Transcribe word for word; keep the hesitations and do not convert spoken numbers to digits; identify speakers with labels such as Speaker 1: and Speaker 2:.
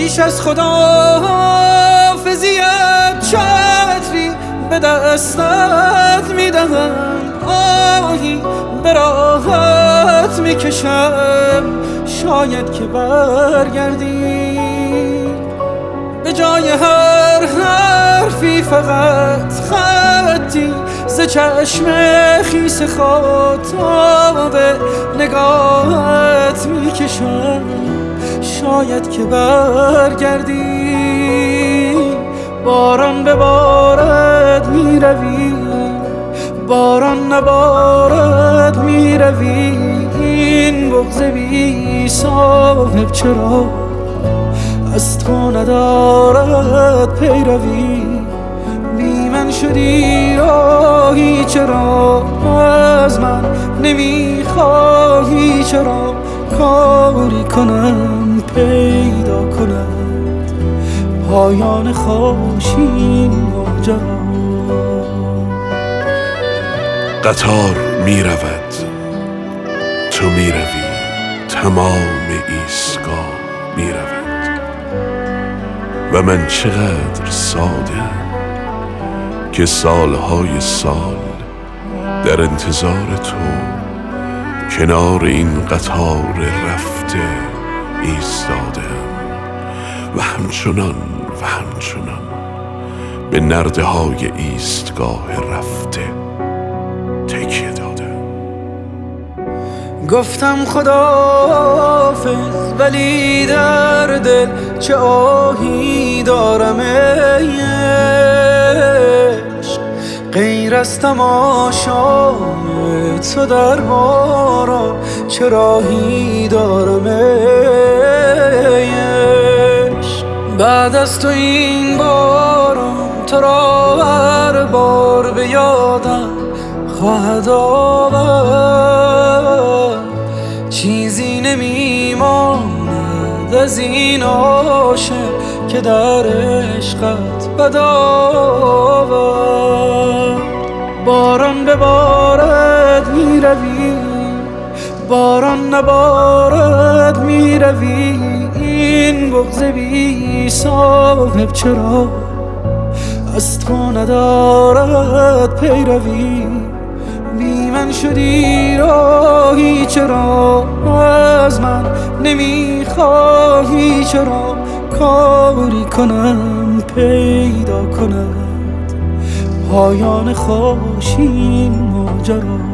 Speaker 1: پیش از خداحافظیت چتری به دستت میدهم، آهی به راحت میکشم شاید که برگردی. به جای هر حرفی فقط خطی ز چشم خیس خاطاب نگاهت میکشم شاید که برگردی. باران ببارد میروی، باران نبارد میروی، این بغض بی صاحب چرا از تو ندارد پیروی. بی من شدی راهی چرا از من نمیخواهی، چرا کاری کنم پیدا کند پایان خاموشی ماجرا.
Speaker 2: قطار می رود، تو می روی، تمام ایستگاه می رود و من چقدر ساده که سالهای سال در انتظار تو کنار این قطار رفته ایستادم و همچنان و همچنان به نرده های ایستگاه رفته تکیه دادم.
Speaker 1: گفتم خداحافظ ولی در دل چه آهی دارم ای عشق، غیر از تماشای تو در باران چه راهی دارم ای عشق. بعد از تو این باران تو را هر بار به یادم خواهد آورد، چیزی نمیماند از این عاشق که در عشقت بد آورد. باران ببارد میروی، باران نبارد میروی، این بغض بی صاحب چرا از تو ندارد پیروی. بی من شدی راهی چرا از من نمیخواهی، چرا کاری کنم پیدا کند پایان خاموشی ماجرا.